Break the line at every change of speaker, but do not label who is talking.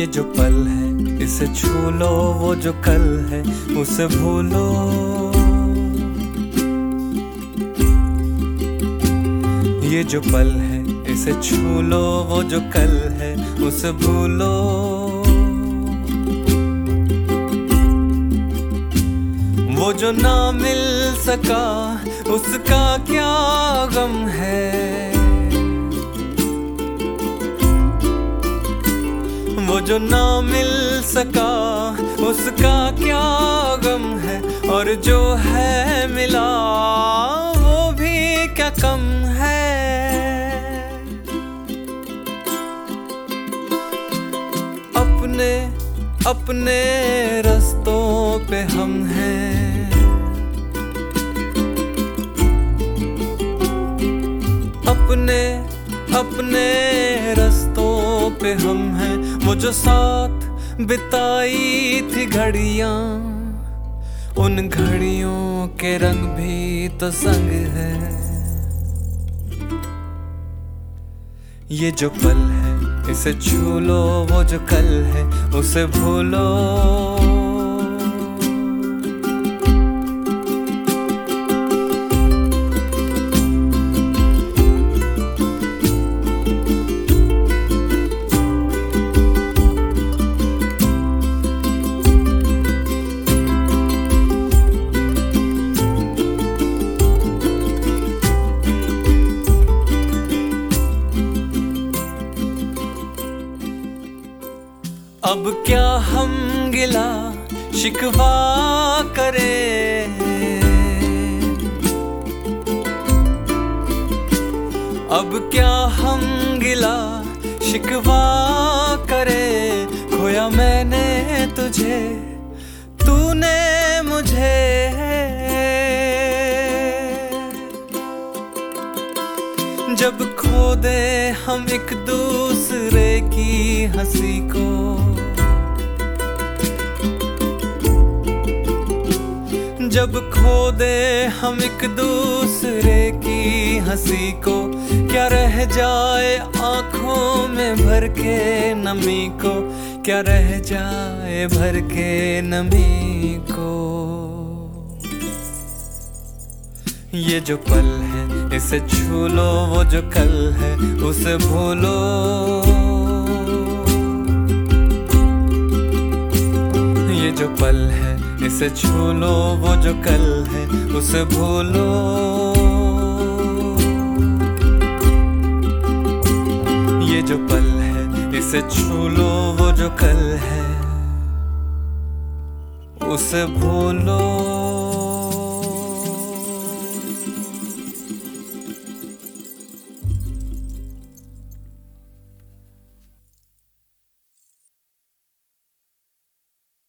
ये जो पल है इसे छू लो, वो जो कल है उसे भूलो। ये जो पल है इसे छू लो, वो जो कल है उसे भूलो। वो जो ना मिल सका उसका क्या गम है, वो जो ना मिल सका उसका क्या गम है, और जो है मिला वो भी क्या कम है। अपने अपने रास्तों पे हम हैं, अपने अपने रास्तों पे हम हैं। वो जो साथ बिताई थी घड़ियां, उन घड़ियों के रंग भी तो संग है। ये जो पल है इसे छू लो, वो जो कल है उसे भूलो। अब क्या हम गिला शिकवा करें, अब क्या हम गिला शिकवा करें। खोया मैंने तुझे, तूने मुझे, जब खो दे हम एक दूसरे की हंसी को, जब खो दे हम एक दूसरे की हंसी को। क्या रह जाए आँखों में भर के नमी को, क्या रह जाए भर के नमी को। ये जो पल है इसे छू लो, वो जो कल है उसे भूलो। ये जो पल है इसे छू लो, वो जो कल है उसे भूलो। ये जो पल है इसे छू लो, वो जो कल है उसे भूलो।